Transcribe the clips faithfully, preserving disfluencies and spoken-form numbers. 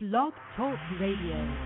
Blog Talk Radio.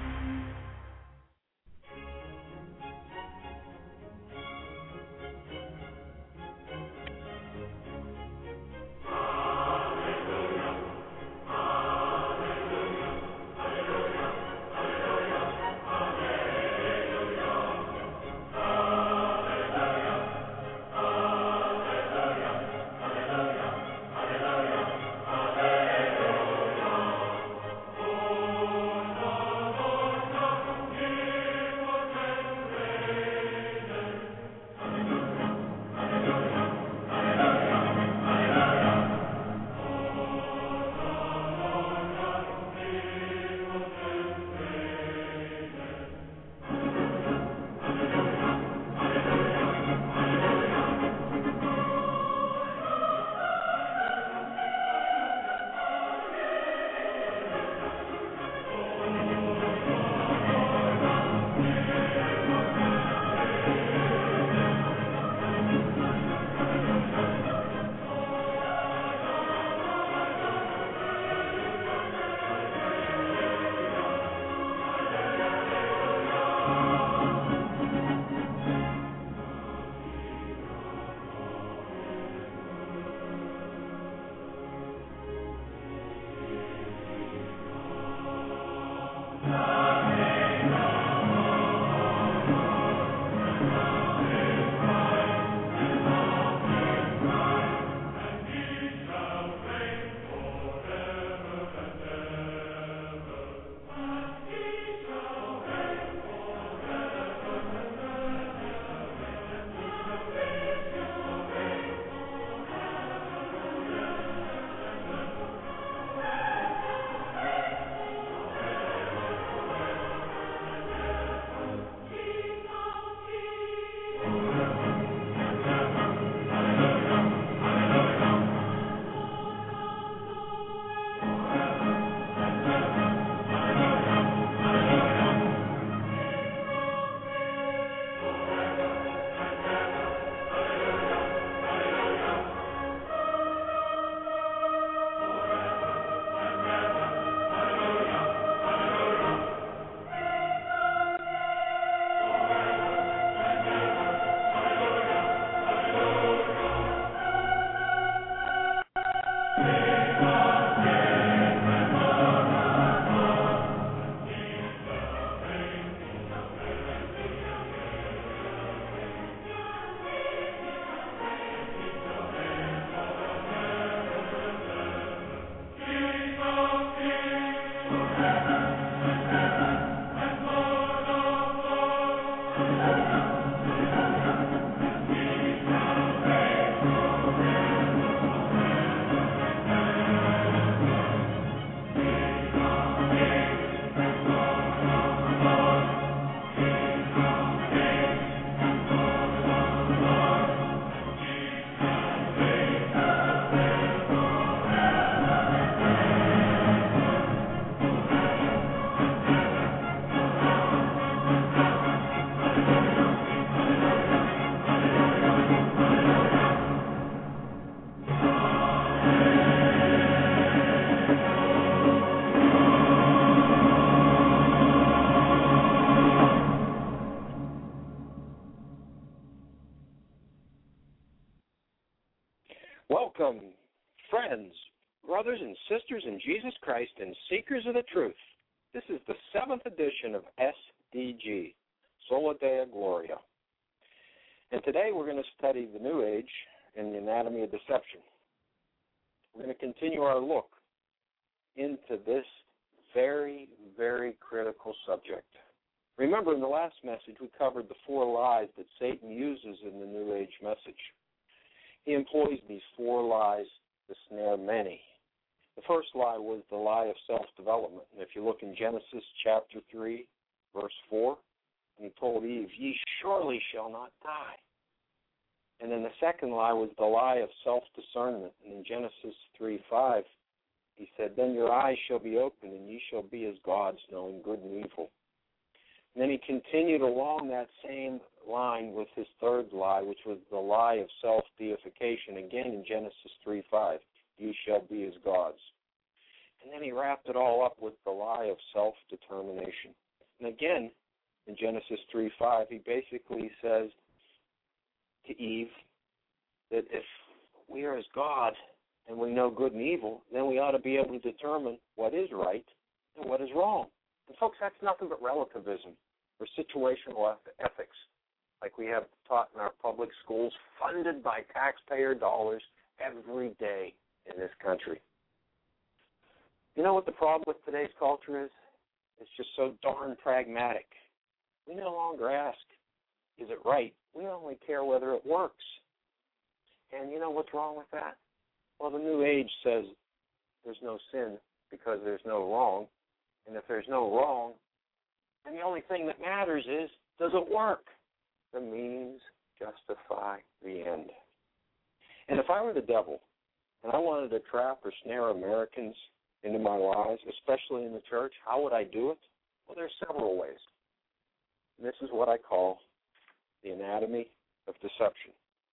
Welcome, friends, brothers and sisters in Jesus Christ and seekers of the truth. This is the seventh edition of S D G, Sola Deo Gloria. And today we're going to study the New Age and the anatomy of deception. We're going to continue our look into this very, very critical subject. Remember, in the last message, we covered the four lies that Satan uses in the New Age message. He employs these four lies to snare many. The first lie was the lie of self-development. And if you look in Genesis chapter three, verse four, he told Eve, "Ye surely shall not die." And then the second lie was the lie of self-discernment. And in Genesis three five, he said, "Then your eyes shall be opened, and ye shall be as gods, knowing good and evil." And then he continued along that same line with his third lie, which was the lie of self-deification, again in Genesis three five, "You shall be as gods." And then he wrapped it all up with the lie of self-determination. And again, in Genesis three five, he basically says to Eve that if we are as God and we know good and evil, then we ought to be able to determine what is right and what is wrong. And folks, that's nothing but relativism or situational ethics, like we have taught in our public schools, funded by taxpayer dollars every day in this country. You know what the problem with today's culture is? It's just so darn pragmatic. We no longer ask, is it right? We only care whether it works. And you know what's wrong with that? Well, the New Age says there's no sin because there's no wrong. And if there's no wrong, then the only thing that matters is, does it work? The means justify the end. And if I were the devil and I wanted to trap or snare Americans into my lies, especially in the church, how would I do it? Well, there's several ways. And this is what I call the anatomy of deception.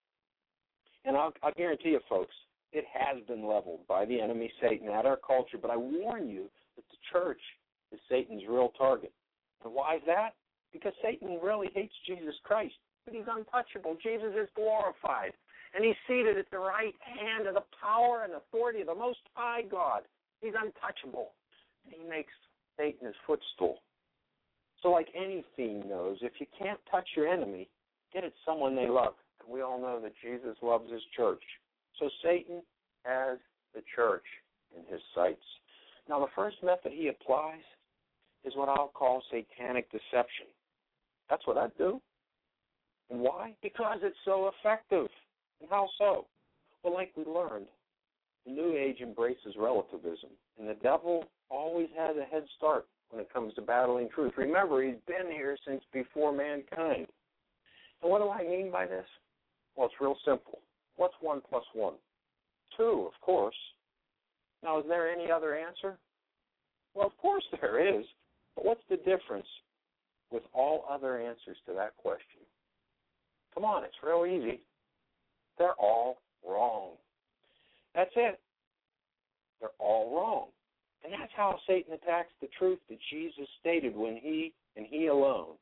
And I'll, I'll guarantee you, folks, it has been leveled by the enemy, Satan, at our culture. But I warn you that the church is Satan's real target. And why is that? Because Satan really hates Jesus Christ. But he's untouchable. Jesus is glorified. And he's seated at the right hand of the power and authority of the Most High God. He's untouchable. And he makes Satan his footstool. So like any fiend knows, if you can't touch your enemy, get it someone they love. And we all know that Jesus loves his church. So Satan has the church in his sights. Now, the first method he applies is what I'll call satanic deception. That's what I do. And why? Because it's so effective. And how so? Well, like we learned, the New Age embraces relativism, and the devil always has a head start when it comes to battling truth. Remember, he's been here since before mankind. And what do I mean by this? Well, it's real simple. What's one plus one? Two, of course. Now, is there any other answer? Well, of course there is. But what's the difference with all other answers to that question? Come on, it's real easy. They're all wrong. That's it. They're all wrong. And that's how Satan attacks the truth that Jesus stated when he and he alone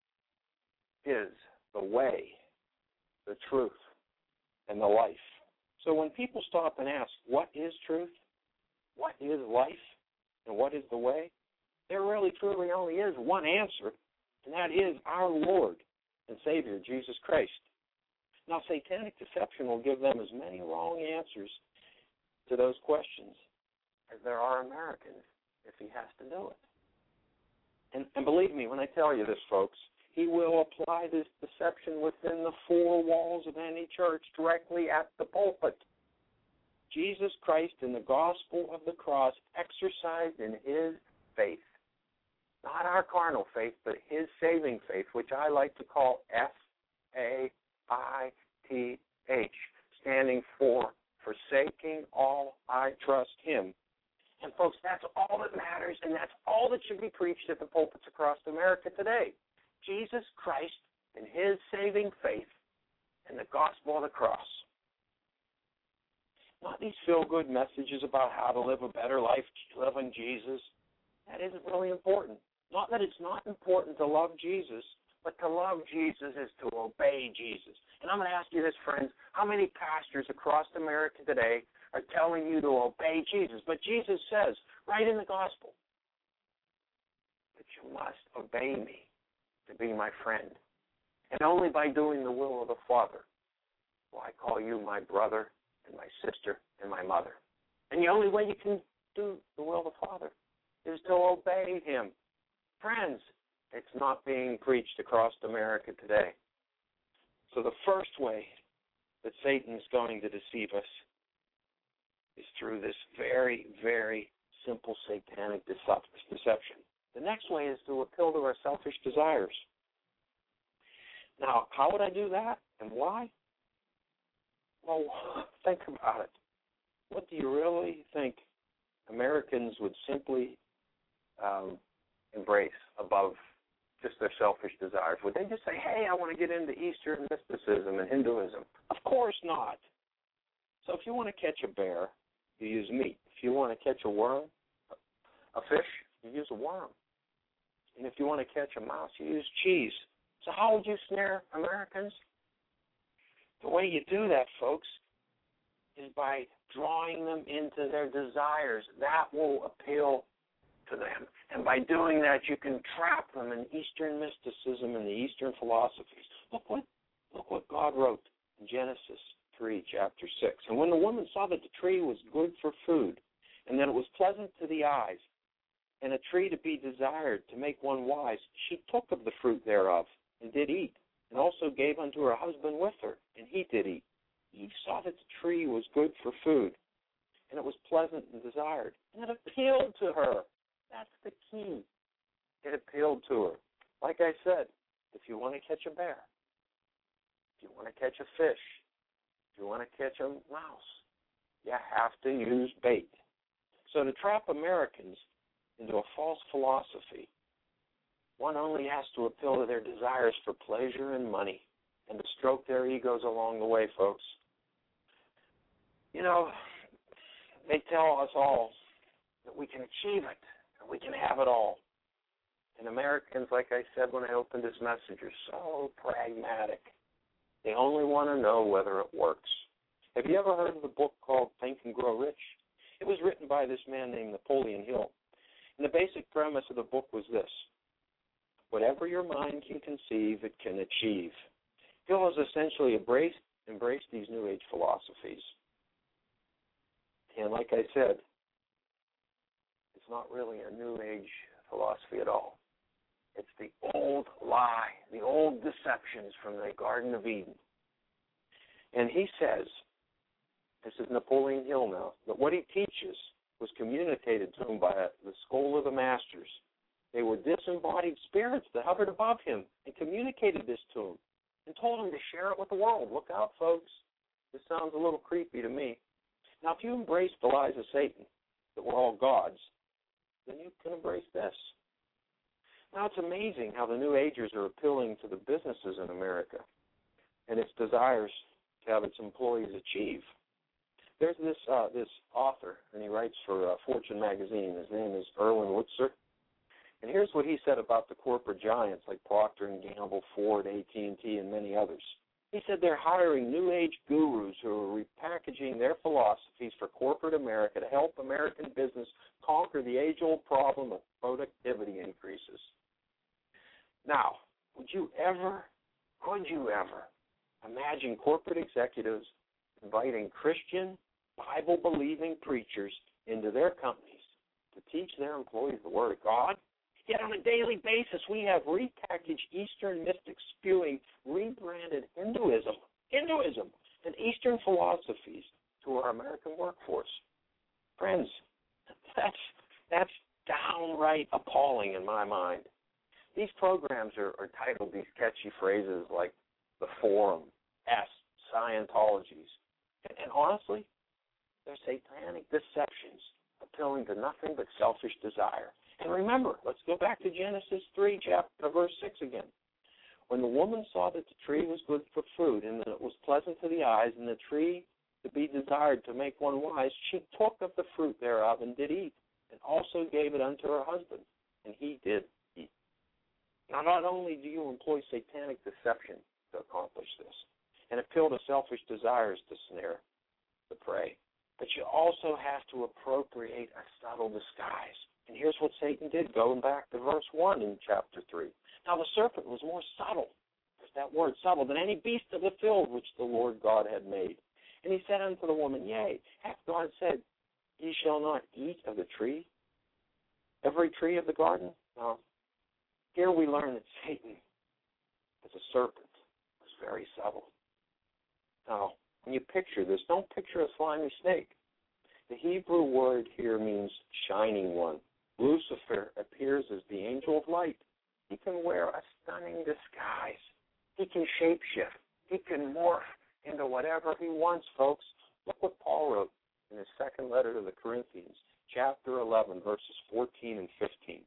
is the way, the truth, and the life. So when people stop and ask, what is truth? What is life? And what is the way? There really truly only is one answer, and that is our Lord and Savior, Jesus Christ. Now, satanic deception will give them as many wrong answers to those questions as there are Americans if he has to do it. And, and believe me when I tell you this, folks, he will apply this deception within the four walls of any church directly at the pulpit. Jesus Christ and the gospel of the cross exercised in his faith. Not our carnal faith, but his saving faith, which I like to call F A I T H, standing for forsaking all, I trust him. And folks, that's all that matters, and that's all that should be preached at the pulpits across America today. Jesus Christ and his saving faith and the gospel of the cross. Not these feel-good messages about how to live a better life, loving Jesus. That isn't really important. Not that it's not important to love Jesus, but to love Jesus is to obey Jesus. And I'm going to ask you this, friends, how many pastors across America today are telling you to obey Jesus? But Jesus says, right in the gospel, that you must obey me to be my friend. And only by doing the will of the Father will I call you my brother and my sister and my mother. And the only way you can do the will of the Father is to obey him. Friends, it's not being preached across America today. So the first way that Satan is going to deceive us is through this very, very simple satanic deception. The next way is to appeal to our selfish desires. Now, how would I do that and why? Well, think about it. What do you really think Americans would simply um, embrace above just their selfish desires? Would they just say, hey, I want to get into Eastern mysticism and Hinduism? Of course not. So if you want to catch a bear, you use meat. If you want to catch a worm, a fish, you use a worm. And if you want to catch a mouse, you use cheese. So how would you snare Americans? The way you do that, folks, is by drawing them into their desires. That will appeal to them. And by doing that, you can trap them in Eastern mysticism and the Eastern philosophies. Look what, look what God wrote in Genesis three, chapter six. And when the woman saw that the tree was good for food, and that it was pleasant to the eyes, and a tree to be desired to make one wise, she took of the fruit thereof, and did eat, and also gave unto her husband with her, and he did eat. Eve saw that the tree was good for food, and it was pleasant and desired, and it appealed to her. That's the key. It appealed to her. Like I said, if you want to catch a bear, if you want to catch a fish, if you want to catch a mouse, you have to use bait. So to trap Americans into a false philosophy, one only has to appeal to their desires for pleasure and money and to stroke their egos along the way, folks. You know, they tell us all that we can achieve it, and we can have it all. And Americans, like I said when I opened this message, are so pragmatic. They only want to know whether it works. Have you ever heard of the book called Think and Grow Rich? It was written by this man named Napoleon Hill. And the basic premise of the book was this: whatever your mind can conceive, it can achieve. Hill has essentially embraced, embraced these New Age philosophies. And like I said, it's not really a New Age philosophy at all. It's the old lie, the old deceptions from the Garden of Eden. And he says, this is Napoleon Hill now, that what he teaches was communicated to him by the School of the Masters. They were disembodied spirits that hovered above him and communicated this to him and told him to share it with the world. Look out, folks. This sounds a little creepy to me. Now, if you embrace the lies of Satan, that we're all gods, then you can embrace this. Now, it's amazing how the New Agers are appealing to the businesses in America and its desires to have its employees achieve. There's this uh, this author, and he writes for uh, Fortune magazine. His name is Erwin Lutzer. And here's what he said about the corporate giants like Procter and Gamble, Ford, A T and T, and many others. He said they're hiring New Age gurus who are repackaging their philosophies for corporate America to help American business conquer the age-old problem of productivity increases. Now, would you ever, could you ever imagine corporate executives inviting Christian, Bible-believing preachers into their companies to teach their employees the Word of God? Yet on a daily basis, we have repackaged Eastern mystics spewing rebranded Hinduism, Hinduism, and Eastern philosophies to our American workforce. Friends, that's that's downright appalling in my mind. These programs are, are titled these catchy phrases like the Forum, S, Scientologies, and, and honestly, they're satanic deceptions appealing to nothing but selfish desire. And remember, let's go back to Genesis three, chapter verse six again. When the woman saw that the tree was good for food, and that it was pleasant to the eyes, and the tree to be desired to make one wise, she took of the fruit thereof and did eat, and also gave it unto her husband, and he did eat. Now, not only do you employ satanic deception to accomplish this, and appeal to selfish desires to snare the prey, but you also have to appropriate a subtle disguise. And here's what Satan did, going back to verse one in chapter three. Now the serpent was more subtle, there's that word subtle, than any beast of the field which the Lord God had made. And he said unto the woman, Yea, hath God said, Ye shall not eat of the tree, every tree of the garden? Now, here we learn that Satan, as a serpent, was very subtle. Now, when you picture this, don't picture a slimy snake. The Hebrew word here means shining one. Lucifer appears as the angel of light. He can wear a stunning disguise. He can shapeshift. He can morph into whatever he wants, folks. Look what Paul wrote in his second letter to the Corinthians, chapter eleven, verses fourteen and fifteen.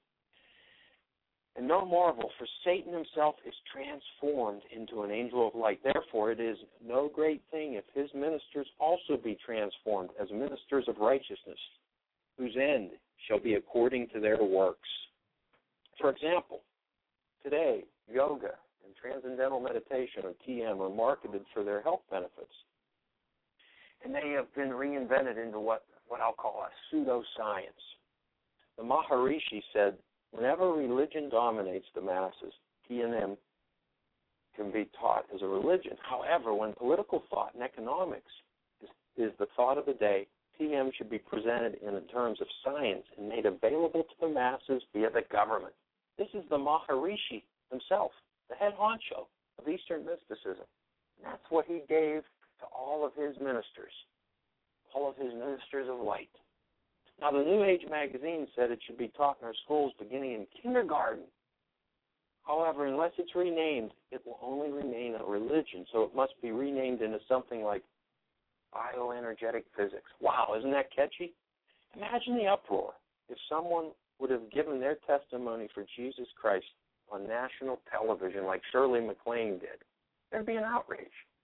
And no marvel, for Satan himself is transformed into an angel of light. Therefore, it is no great thing if his ministers also be transformed as ministers of righteousness, whose end shall be according to their works. For example, today, yoga and transcendental meditation, or T M, are marketed for their health benefits. And they have been reinvented into what, what I'll call a pseudoscience. The Maharishi said, whenever religion dominates the masses, T M can be taught as a religion. However, when political thought and economics is, is the thought of the day, T M should be presented in the terms of science and made available to the masses via the government. This is the Maharishi himself, the head honcho of Eastern mysticism. And that's what he gave to all of his ministers, all of his ministers of light. Now, the New Age magazine said it should be taught in our schools beginning in kindergarten. However, unless it's renamed, it will only remain a religion, so it must be renamed into something like bioenergetic physics. Wow, isn't that catchy? Imagine the uproar if someone would have given their testimony for Jesus Christ on national television like Shirley MacLaine did. There'd be an outrage.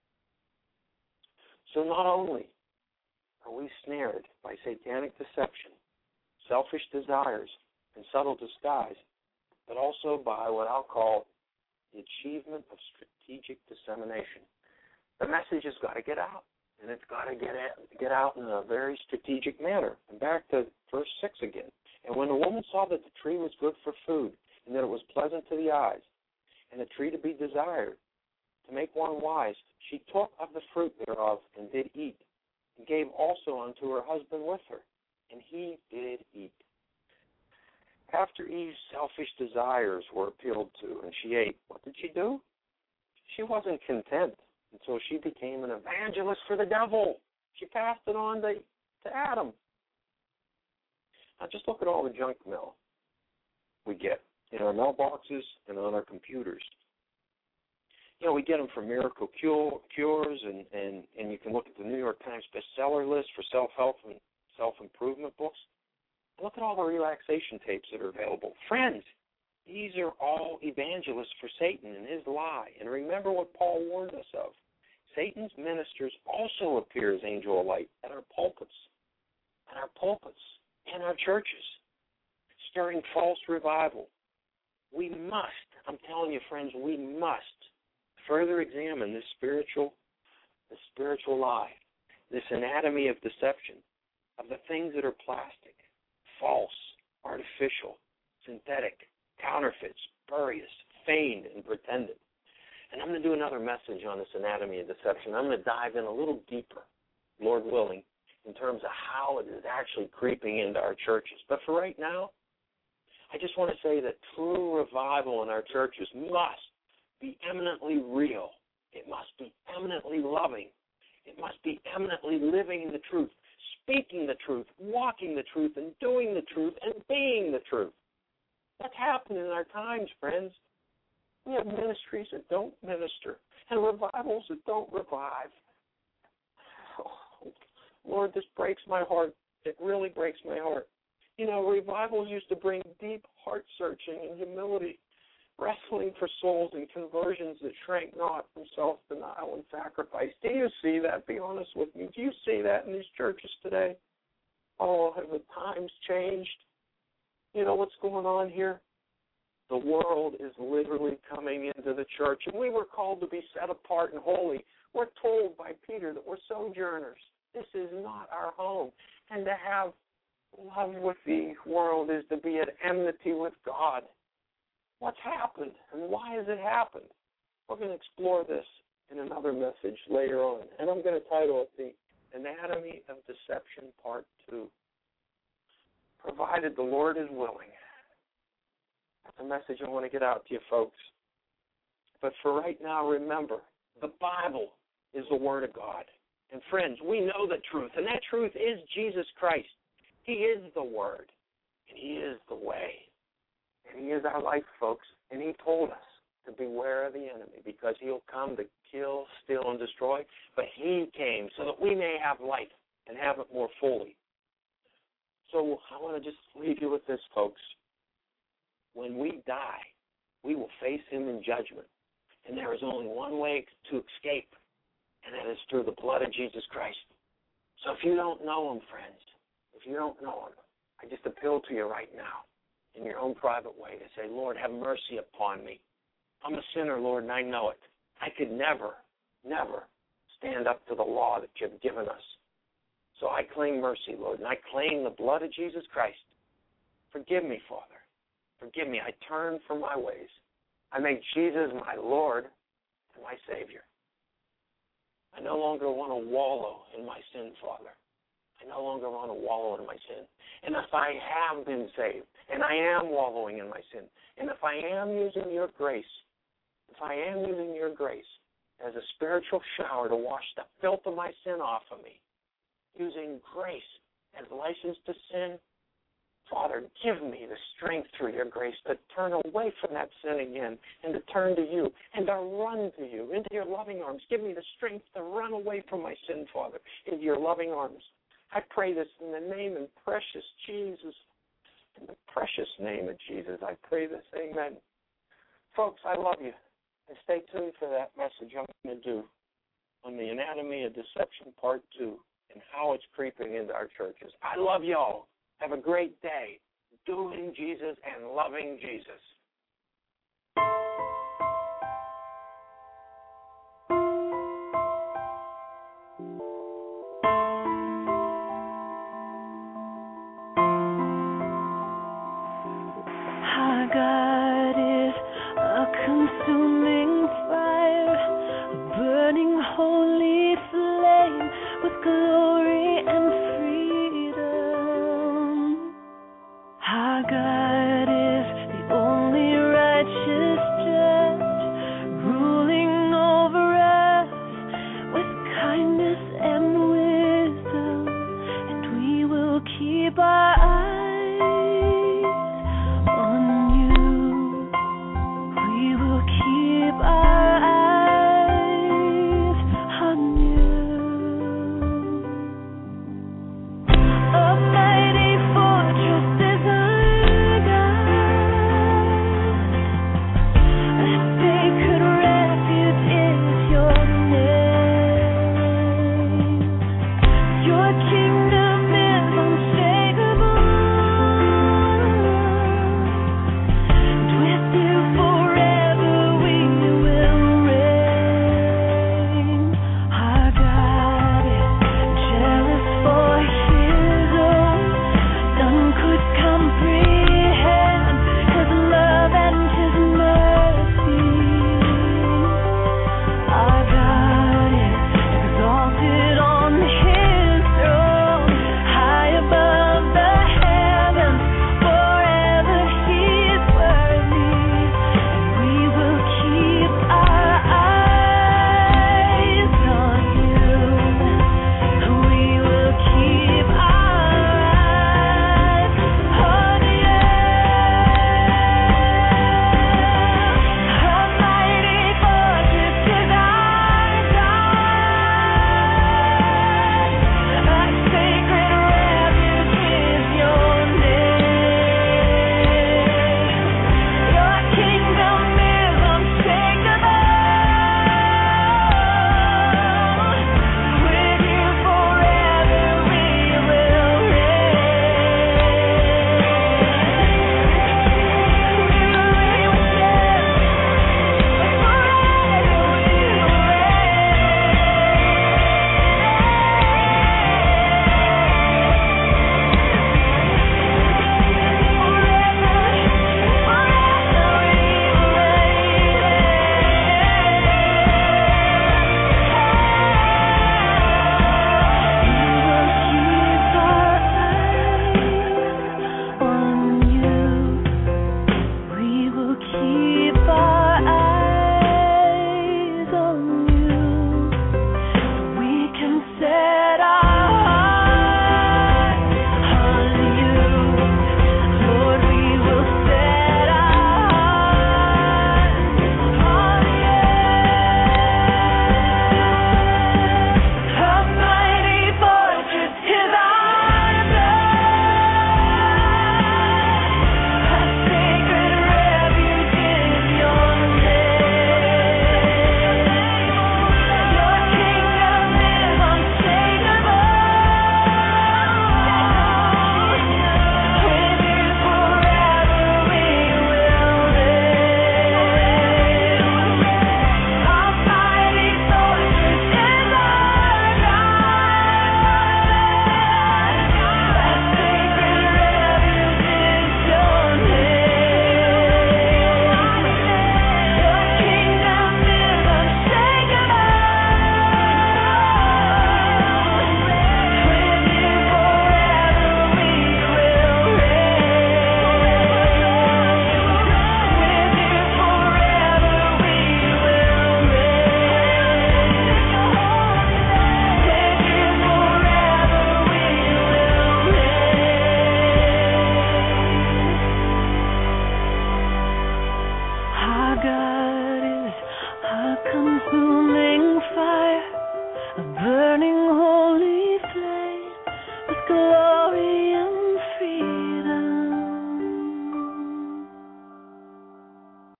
So not only are we snared by satanic deception, selfish desires, and subtle disguise, but also by what I'll call the achievement of strategic dissemination. The message has got to get out, and it's got to get at, get out in a very strategic manner. And back to verse six again. And when the woman saw that the tree was good for food, and that it was pleasant to the eyes, and a tree to be desired, to make one wise, she took of the fruit thereof and did eat, and gave also unto her husband with her, and he did eat. After Eve's selfish desires were appealed to and she ate, what did she do? She wasn't content until she became an evangelist for the devil. She passed it on to, to Adam. Now just look at all the junk mail we get in our mailboxes and on our computers. You know, we get them from Miracle Cure, Cures, and, and, and you can look at the New York Times bestseller list for self-help and self-improvement books. Look at all the relaxation tapes that are available. Friends, these are all evangelists for Satan and his lie. And remember what Paul warned us of. Satan's ministers also appear as angel of light at our pulpits, at our pulpits, and our churches, stirring false revival. We must, I'm telling you, friends, we must further examine this spiritual, this spiritual lie, this anatomy of deception, of the things that are plastic, false, artificial, synthetic, counterfeit, spurious, feigned, and pretended. And I'm going to do another message on this anatomy of deception. I'm going to dive in a little deeper, Lord willing, in terms of how it is actually creeping into our churches. But for right now, I just want to say that true revival in our churches must be eminently real. It must be eminently loving. It must be eminently living in the truth, speaking the truth, walking the truth, and doing the truth, and being the truth. That's happening in our times, friends. We have ministries that don't minister and revivals that don't revive. Oh, Lord, this breaks my heart. It really breaks my heart. You know, revivals used to bring deep heart-searching and humility, wrestling for souls and conversions that shrank not from self-denial and sacrifice. Do you see that? Be honest with me. Do you see that in these churches today? Oh, have the times changed? You know what's going on here? The world is literally coming into the church, and we were called to be set apart and holy. We're told by Peter that we're sojourners. This is not our home. And to have love with the world is to be at enmity with God. What's happened, and why has it happened? We're going to explore this in another message later on, and I'm going to title it The Anatomy of Deception, Part two. Provided the Lord is willing. That's a message I want to get out to you folks. But for right now, remember, the Bible is the Word of God. And friends, we know the truth, and that truth is Jesus Christ. He is the Word, and He is the way. And He is our life, folks. And He told us to beware of the enemy because he'll come to kill, steal, and destroy. But He came so that we may have life and have it more fully. So I want to just leave you with this, folks. When we die, we will face Him in judgment. And there is only one way to escape, and that is through the blood of Jesus Christ. So if you don't know Him, friends, if you don't know Him, I just appeal to you right now in your own private way to say, Lord, have mercy upon me. I'm a sinner, Lord, and I know it. I could never, never stand up to the law that you've given us. So I claim mercy, Lord, and I claim the blood of Jesus Christ. Forgive me, Father. Forgive me. I turn from my ways. I make Jesus my Lord and my Savior. I no longer want to wallow in my sin, Father. I no longer want to wallow in my sin. And if I have been saved, and I am wallowing in my sin, and if I am using your grace, if I am using your grace as a spiritual shower to wash the filth of my sin off of me, using grace as license to sin, Father, give me the strength through your grace to turn away from that sin again and to turn to you and to run to you, into your loving arms. Give me the strength to run away from my sin, Father, into your loving arms. I pray this in the name and precious Jesus. In the precious name of Jesus, I pray this. Amen. Folks, I love you. And stay tuned for that message I'm going to do on the anatomy of deception part two and how it's creeping into our churches. I love y'all. Have a great day doing Jesus and loving Jesus.